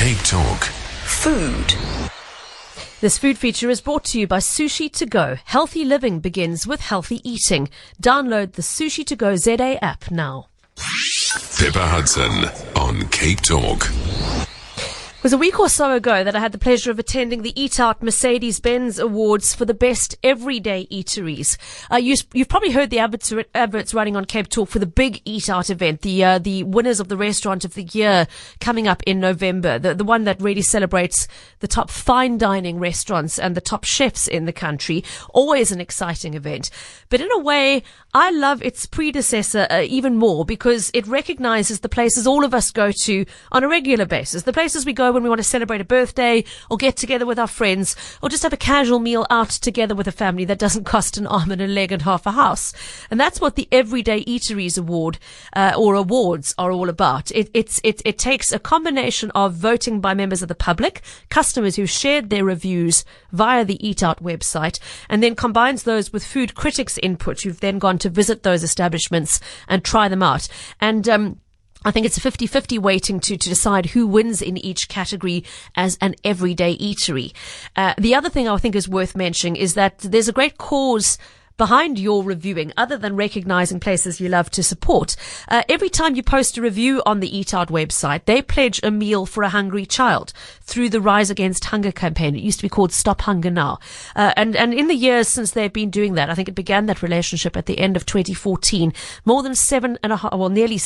Cape Talk. Food. This food feature is brought to you by Sushi To Go. Healthy living begins with healthy eating. Download the Sushi To Go ZA app now. Pippa Hudson on Cape Talk. It was a week or so ago that I had the pleasure of attending the Eat Out Mercedes-Benz Awards for the best everyday eateries. You've probably heard the adverts running on Cape Talk for the big Eat Out event, the winners of the restaurant of the year coming up in November, the one that really celebrates the top fine dining restaurants and the top chefs in the country. Always an exciting event. But in a way, I love its predecessor even more because it recognizes the places all of us go to on a regular basis, the places we go when we want to celebrate a birthday or get together with our friends or just have a casual meal out together with a family that doesn't cost an arm and a leg and half a house. And that's what the Everyday Eateries Award or awards are all about. It takes a combination of voting by members of the public, customers who shared their reviews via the Eat Out website, and then combines those with food critics' input who've then gone to visit those establishments and try them out. And I think it's a 50-50 weighting to decide who wins in each category as an everyday eatery. The other thing I think is worth mentioning is that there's a great cause behind your reviewing, other than recognizing places you love to support. Every time you post a review on the Eat Out website, they pledge a meal for a hungry child through the Rise Against Hunger campaign. It used to be called Stop Hunger Now. And in the years since they've been doing that, I think it began that relationship at the end of 2014, more than nearly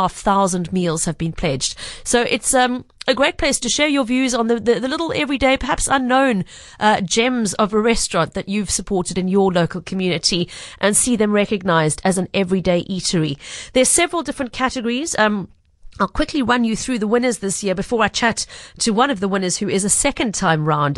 7,500 meals have been pledged. So it's, a great place to share your views on the little everyday, perhaps unknown gems of a restaurant that you've supported in your local community and see them recognized as an everyday eatery. There's several different categories. I'll quickly run you through the winners this year before I chat to one of the winners who is a second time round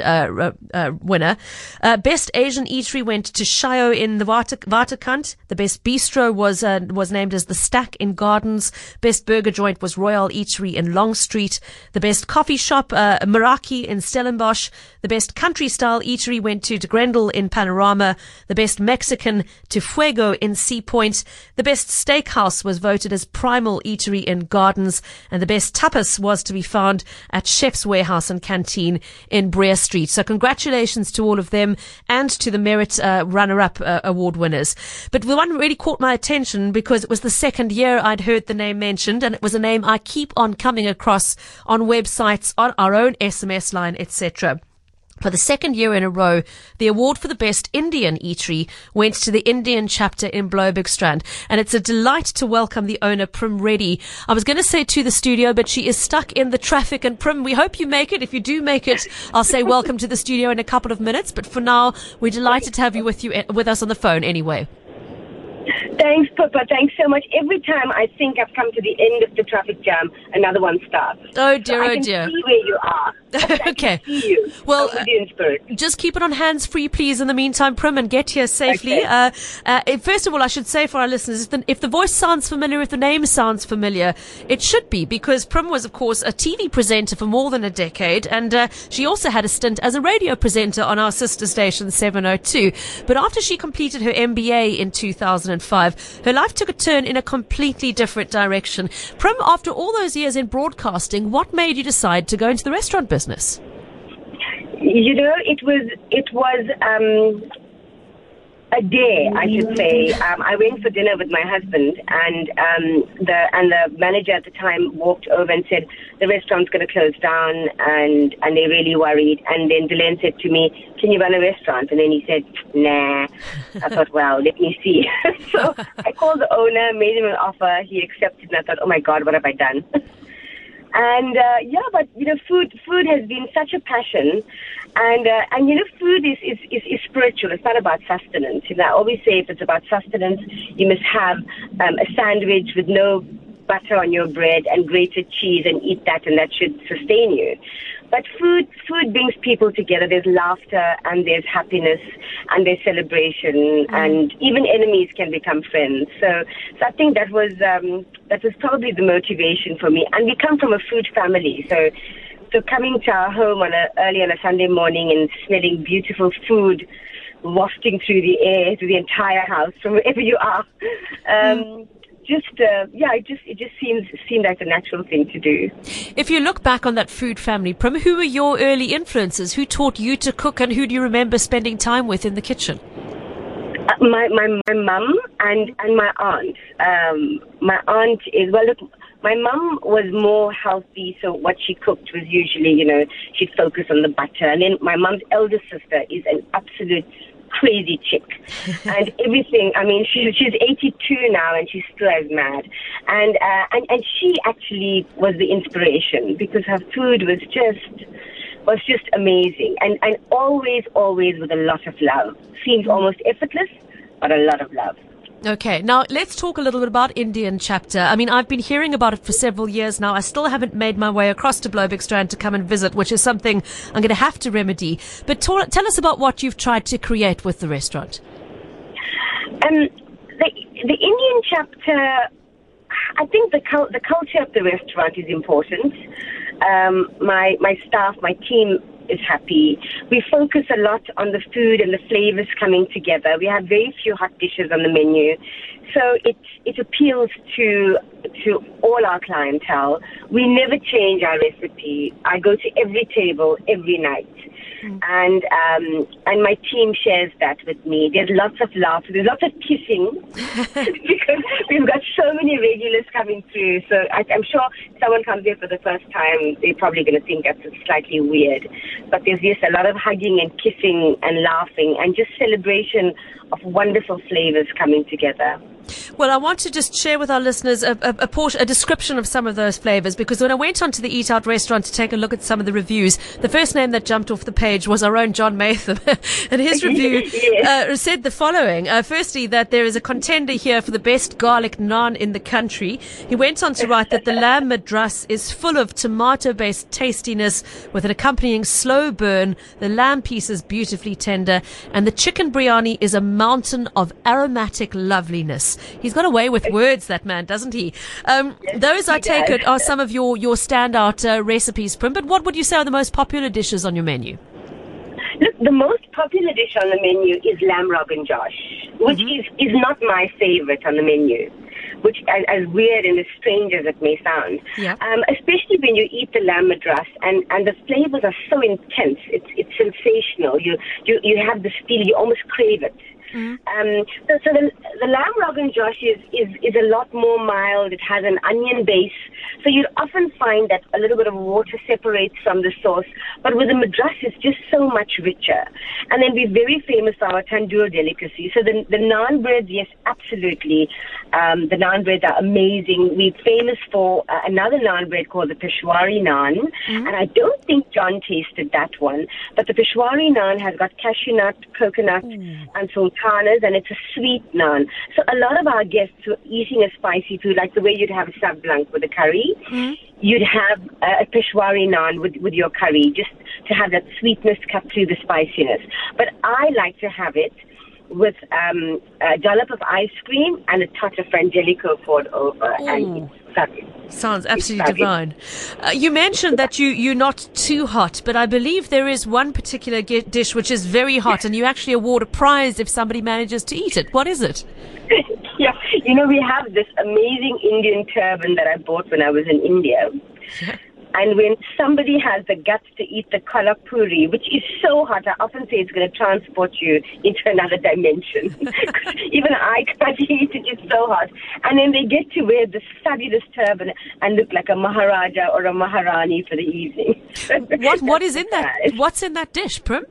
winner. Best Asian Eatery went to Shayo in the Waterkant. The Best Bistro was named as the Stack in Gardens. Best Burger Joint was Royal Eatery in Long Street. The Best Coffee Shop, Meraki in Stellenbosch. The Best Country Style Eatery went to De Grendel in Panorama. The Best Mexican to Fuego in Sea Point. The Best Steakhouse was voted as Primal Eatery in Gardens. And the best tapas was to be found at Chef's Warehouse and Canteen in Breer Street. So congratulations to all of them and to the Merit runner-up award winners. But the one really caught my attention because it was the second year I'd heard the name mentioned, and it was a name I keep on coming across on websites, on our own SMS line, etc. For the second year in a row, the award for the best Indian eatery went to the Indian chapter in Bloembergstrand. And it's a delight to welcome the owner, Prim Reddy. I was going to say to the studio, but she is stuck in the traffic. And Prim, we hope you make it. If you do make it, I'll say welcome to the studio in a couple of minutes. But for now, we're delighted to have you with us on the phone anyway. Thanks, Pippa. Thanks so much. Every time I think I've come to the end of the traffic jam, another one starts. Oh, dear, so I can see where you are. Okay. I can see you. Well, in spirit. Just keep it on hands free, please, in the meantime, Prim, and get here safely. Okay. First of all, I should say for our listeners, if the voice sounds familiar, if the name sounds familiar, it should be, because Prim was, of course, a TV presenter for more than a decade, and she also had a stint as a radio presenter on our sister station, 702. But after she completed her MBA in 2005, her life took a turn in a completely different direction. Prim, after all those years in broadcasting, what made you decide to go into the restaurant business? You know, it was a day, I should say. I went for dinner with my husband, and the manager at the time walked over and said the restaurant's going to close down, and they're really worried. And then Dylan said to me, "Can you run a restaurant?" And then he said, "Nah." I thought, well, let me see. So I called the owner, made him an offer. He accepted, and I thought, oh my God, what have I done? And but you know, food has been such a passion, and you know, food is spiritual. It's not about sustenance. You know, I always say if it's about sustenance, you must have a sandwich with no butter on your bread and grated cheese and eat that, and that should sustain you. But food brings people together. There's laughter and there's happiness and there's celebration, and even enemies can become friends. So I think that was probably the motivation for me. And we come from a food family, so coming to our home early on a Sunday morning and smelling beautiful food wafting through the air to the entire house from wherever you are. it just seemed like a natural thing to do. If you look back on that food family, Prim, who were your early influences? Who taught you to cook, and who do you remember spending time with in the kitchen? My mum and my aunt. My aunt is, well, look, my mum was more healthy, so what she cooked was usually, she'd focus on the butter. And then my mum's elder sister is an absolute crazy chick. And everything, I mean, she's 82 now and she's still as mad. And she actually was the inspiration because her food was just amazing. And always with a lot of love. Seems almost effortless, but a lot of love. Okay, now let's talk a little bit about Indian Chapter. I mean, I've been hearing about it for several years now. I still haven't made my way across to Bloemfontein to come and visit, which is something I'm going to have to remedy. But tell us about what you've tried to create with the restaurant. The Indian Chapter, I think the culture of the restaurant is important. My staff, my team is happy. We focus a lot on the food and the flavors coming together. We have very few hot dishes on the menu. So it appeals to all our clientele. We never change our recipe. I go to every table every night. And my team shares that with me. There's lots of laughter. There's lots of kissing because we've got so many regulars coming through. So I'm sure someone comes here for the first time, they're probably going to think that's slightly weird. But there's just a lot of hugging and kissing and laughing and just celebration of wonderful flavors coming together. Well, I want to just share with our listeners a description of some of those flavors, because when I went onto the Eat Out restaurant to take a look at some of the reviews, the first name that jumped off the page was our own John Matham. And his review said the following. Firstly, that there is a contender here for the best garlic naan in the country. He went on to write that the lamb madras is full of tomato-based tastiness with an accompanying slow burn. The lamb piece is beautifully tender, and the chicken biryani is a mountain of aromatic loveliness. He's got away with words, that man, doesn't he? Those, I take it, are some of your standout recipes, Prim. But what would you say are the most popular dishes on your menu? Look, the most popular dish on the menu is lamb rogan josh, which is not my favorite on the menu, which as weird and as strange as it may sound. Yeah. Especially when you eat the lamb madras and the flavors are so intense. It's sensational. You have this feeling, you almost crave it. So the lamb rogan josh is a lot more mild. It has an onion base. So you'd often find that a little bit of water separates from the sauce. But with the madras, it's just so much richer. And then we're very famous for our tandoor delicacy. So the naan breads, yes, absolutely. The naan breads are amazing. We're famous for another naan bread called the Peshwari naan. And I don't think John tasted that one. But the Peshwari naan has got cashew nut, coconut, and sultanas, and it's a sweet naan. So a lot of our guests who are eating a spicy food, like the way you'd have a sab blanc with a curry, you'd have a Peshwari naan with your curry, just to have that sweetness cut through the spiciness. But I like to have it with a dollop of ice cream and a touch of frangelico poured over. And it's fabulous. Sounds absolutely divine. You mentioned that you're not too hot, but I believe there is one particular dish which is very hot, and you actually award a prize if somebody manages to eat it. What is it? Yeah, we have this amazing Indian turban that I bought when I was in India. Yeah. And when somebody has the guts to eat the kolhapuri, which is so hot, I often say it's going to transport you into another dimension. Even I can't eat it, it's so hot. And then they get to wear this fabulous turban and look like a Maharaja or a Maharani for the evening. What is in that? What's in that dish, Prim?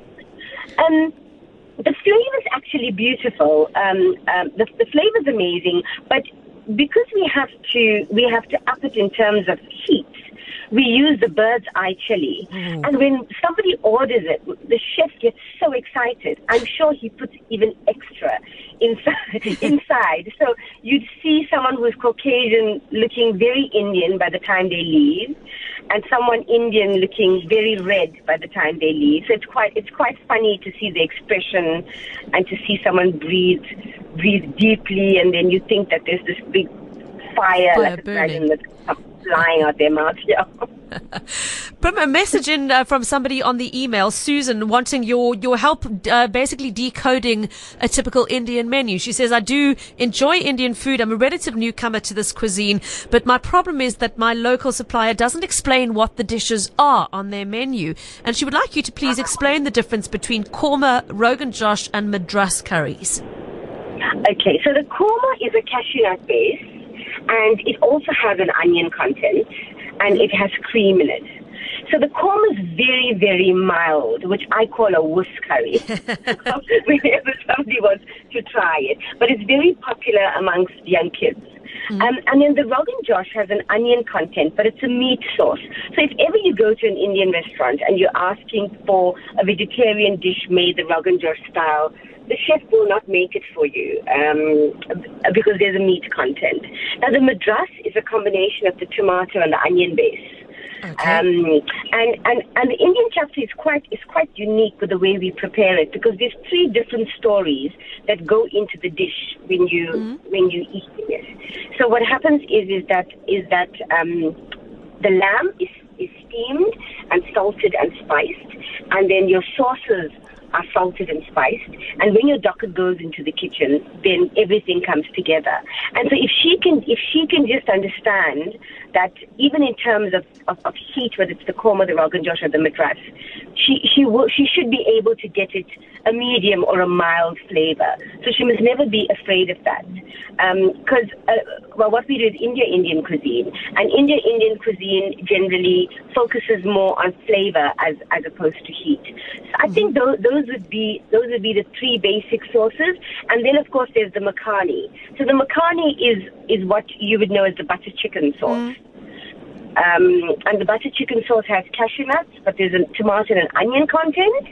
The flavor is actually beautiful. The flavor is amazing, but because we have to up it in terms of heat, we use the bird's eye chili. And when somebody orders it, the chef gets so excited. I'm sure he puts even extra inside. So you'd see someone who's Caucasian looking very Indian by the time they leave, and someone Indian looking very red by the time they leave. So it's quite funny to see the expression and to see someone breathe deeply, and then you think that there's this big fire like a dragon that's flying out their mouth. Yeah. From a message in from somebody on the email, Susan, wanting your help basically decoding a typical Indian menu. She says, I do enjoy Indian food. I'm a relative newcomer to this cuisine, but my problem is that my local supplier doesn't explain what the dishes are on their menu. And she would like you to please explain the difference between korma, Rogan Josh, and Madras curries. Okay, so the korma is a cashew nut base, and it also has an onion content, and it has cream in it. So the korma is very, very mild, which I call a wuss curry, whenever somebody wants to try it. But it's very popular amongst young kids. And then the Rogan Josh has an onion content, but it's a meat sauce. So if ever you go to an Indian restaurant and you're asking for a vegetarian dish made the Rogan Josh style, the chef will not make it for you because there's a meat content. Now the Madras is a combination of the tomato and the onion base. Okay. And the Indian chapter is quite unique with the way we prepare it, because there's 3 different stories that go into the dish when you eat it. So what happens is that the lamb is steamed and salted and spiced, and then your sauces are salted and spiced. And when your docket goes into the kitchen, then everything comes together. And so if she can just understand that even in terms of heat, whether it's the korma, the Rogan Josh, or the Madras, she should be able to get it a medium or a mild flavor. So she must never be afraid of that. Because what we do is Indian cuisine, and Indian cuisine generally focuses more on flavor as opposed to heat. So I think those would be the 3 basic sources, and then of course there's the makhani. So the makhani is what you would know as the butter chicken sauce. And the butter chicken sauce has cashew nuts, but there's a tomato and onion content,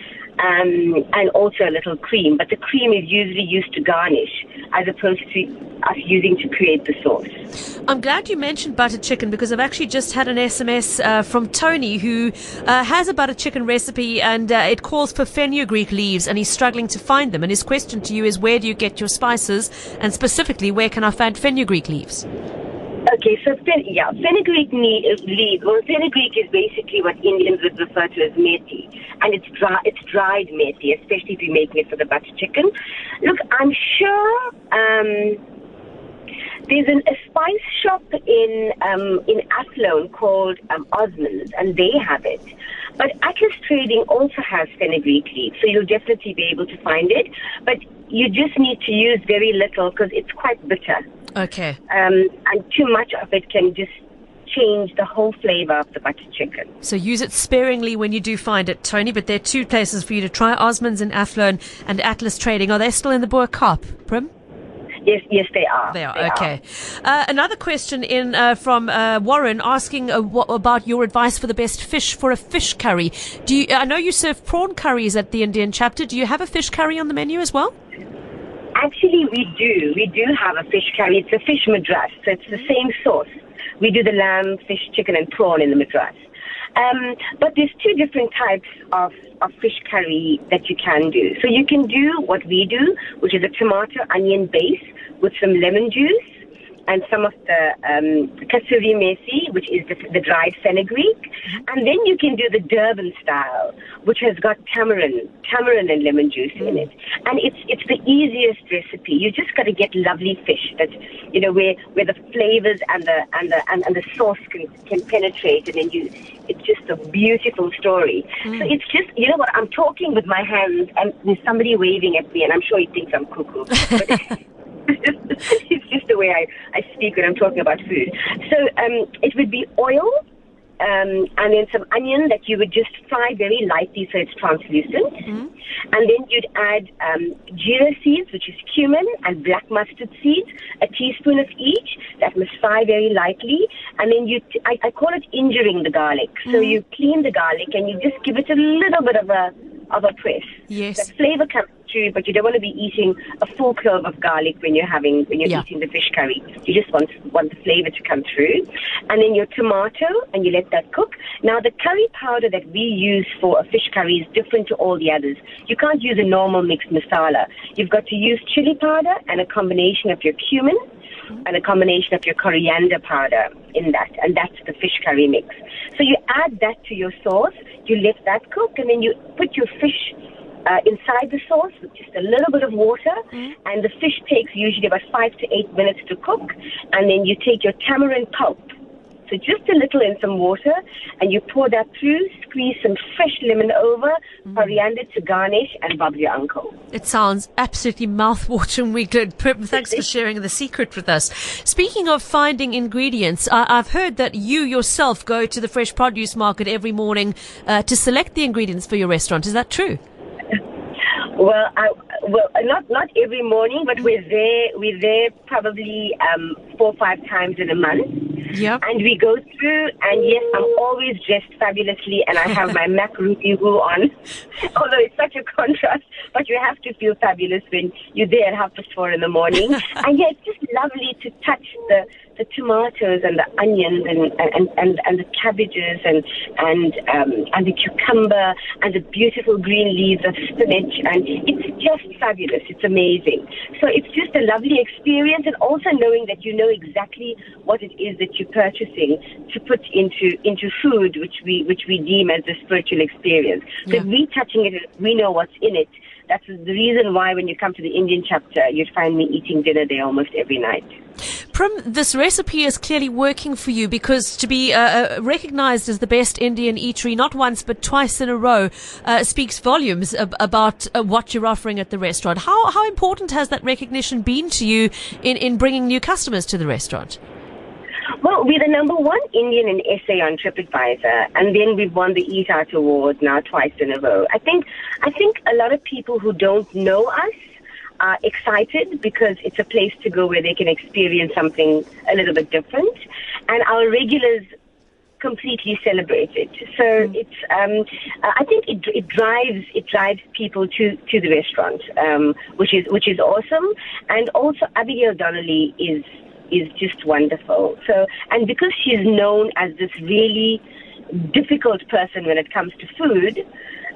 and also a little cream. But the cream is usually used to garnish as opposed to us using to create the sauce. I'm glad you mentioned butter chicken, because I've actually just had an SMS from Tony, who has a butter chicken recipe, and it calls for fenugreek leaves, and he's struggling to find them. And his question to you is, where do you get your spices, and specifically, where can I find fenugreek leaves? Okay, so fenugreek leaf. Well, fenugreek is basically what Indians would refer to as methi, and it's dried methi, especially if you're making it for the butter chicken. Look, I'm sure there's a spice shop in Athlone called Osmond's, and they have it. But Atlas Trading also has fenugreek leaves, so you'll definitely be able to find it. But you just need to use very little, because it's quite bitter. Okay. And too much of it can just change the whole flavor of the butter chicken. So use it sparingly when you do find it, Tony. But there are 2 places for you to try: Osmond's in Athlone and Atlas Trading. Are they still in the Boer Kaap, Prim? Yes, they are. They are, okay. Another question from Warren, asking about your advice for the best fish for a fish curry. I know you serve prawn curries at the Indian chapter. Do you have a fish curry on the menu as well? Actually, we do. We do have a fish curry. It's a fish Madras, so it's the same sauce. We do the lamb, fish, chicken, and prawn in the Madras. But there's 2 different types of fish curry that you can do. So you can do what we do, which is a tomato onion base with some lemon juice and some of the kasuri methi, which is the dried fenugreek. And then you can do the Durban style, which has got tamarind and lemon juice in it. And it's the easiest recipe. You just got to get lovely fish that, where the flavors and the sauce can penetrate, and then it's just a beautiful story. So it's just, what, I'm talking with my hands, and there's somebody waving at me, and I'm sure he thinks I'm cuckoo. But it's just the way I speak when I'm talking about food. So it would be oil, and then some onion that you would just fry very lightly so it's translucent. And then you'd add jeera seeds, which is cumin, and black mustard seeds, a teaspoon of each. That must fry very lightly. And then I call it injuring the garlic. So you clean the garlic and you just give it a little bit of a press. Yes. The flavor comes but you don't want to be eating a full clove of garlic when you're eating the fish curry. You just want the flavor to come through. And then your tomato, and you let that cook. Now, the curry powder that we use for a fish curry is different to all the others. You can't use a normal mixed masala. You've got to use chili powder and a combination of your cumin and a combination of your coriander powder in that, and that's the fish curry mix. So you add that to your sauce, you let that cook, and then you put your fish inside the sauce with just a little bit of water, and the fish takes usually about 5 to 8 minutes to cook, and then you take your tamarind pulp, so just a little in some water, and you pour that through, squeeze some fresh lemon over, coriander to garnish, and Bob your uncle. It sounds absolutely mouth-wateringly good. Prim, thanks for sharing the secret with us. Speaking of finding ingredients, I've heard that you yourself go to the fresh produce market every morning to select the ingredients for your restaurant. Is that true? Well, not every morning, but we're there probably 4 or 5 times in a month. Yep. And we go through, and yes, I'm always dressed fabulously, and I have my Mac Ruby Woo on, although it's such a contrast, but you have to feel fabulous when you're there at 4:30 in the morning. And yeah, it's just lovely to touch the tomatoes and the onions and the cabbages and the cucumber and the beautiful green leaves of spinach, and it's just fabulous. It's amazing. So it's just a lovely experience, and also knowing that you know exactly what it is that you're purchasing to put into food, which we deem as a spiritual experience. So if we touching it, we know what's in it. That's the reason why when you come to the Indian chapter, you'd find me eating dinner there almost every night. Prim, this recipe is clearly working for you, because to be recognized as the best Indian eatery, not once but twice in a row, speaks volumes about what you're offering at the restaurant. How important has that recognition been to you in bringing new customers to the restaurant? Well, we're the #1 Indian in SA on TripAdvisor, and then we've won the Eat Out Award now twice in a row. I think a lot of people who don't know us are excited because it's a place to go where they can experience something a little bit different, and our regulars completely celebrate it. So it's I think it drives people to the restaurant, which is awesome. And also Abigail Donnelly is just wonderful. So, and because she's known as this really difficult person when it comes to food,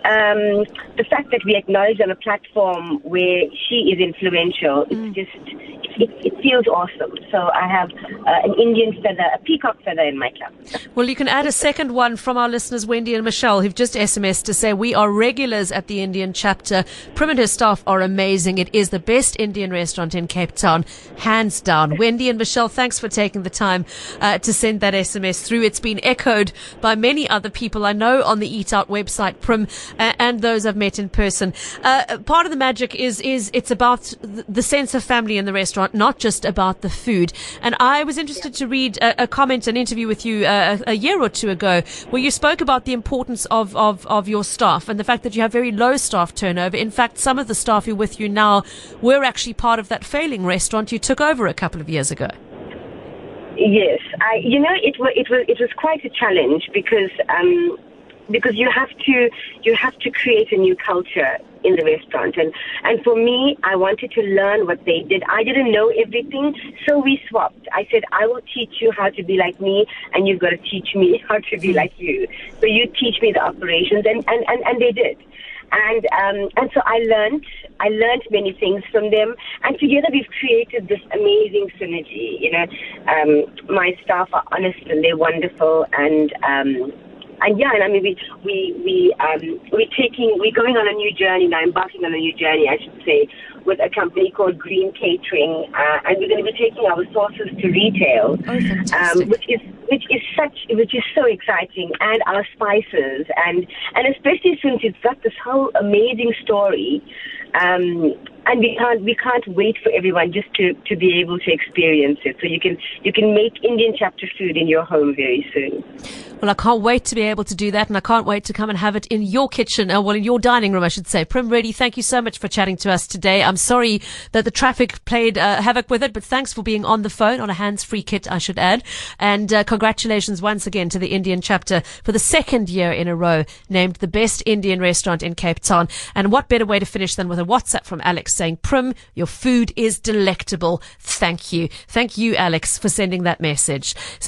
the fact that we acknowledge on a platform where she is influential, it's just, it feels awesome. So I have an Indian feather, a peacock feather in my cup. Well, you can add a second one from our listeners, Wendy and Michelle, who've just SMS'd to say, we are regulars at the Indian chapter. Prim and her staff are amazing. It is the best Indian restaurant in Cape Town, hands down. Wendy and Michelle, thanks for taking the time to send that SMS through. It's been echoed by many other people I know on the Eat Out website, Prim, and those I've met in person. Part of the magic is it's about the sense of family in the restaurant, not just about the food. And I was interested to read a comment, an interview with you a year or two ago, where you spoke about the importance of your staff and the fact that you have very low staff turnover. In fact, some of the staff who are with you now were actually part of that failing restaurant you took over a couple of years ago. Yes, it was quite a challenge because you have to create a new culture in the restaurant, and for me, I wanted to learn what they did. I didn't know everything, so we swapped. I said, I will teach you how to be like me, and you've got to teach me how to be like you. So you teach me the operations, and they did. And so I learned many things from them, and together we've created this amazing synergy. My staff are honest and they're wonderful, and yeah, and I mean we're going on a new journey now, embarking on a new journey, I should say, with a company called Green Catering, and we're going to be taking our sauces to retail, which is so exciting, and our spices, and especially since it's got this whole amazing story. And we can't wait for everyone just to be able to experience it. So you can make Indian chapter food in your home very soon. Well, I can't wait to be able to do that, and I can't wait to come and have it in your kitchen, in your dining room, I should say. Prem Reddy, thank you so much for chatting to us today. I'm sorry that the traffic played havoc with it, but thanks for being on the phone on a hands-free kit, I should add. And congratulations once again to the Indian chapter for the second year in a row, named the best Indian restaurant in Cape Town. And what better way to finish than with a WhatsApp from Alex saying, Prim, your food is delectable. Thank you. Thank you, Alex, for sending that message.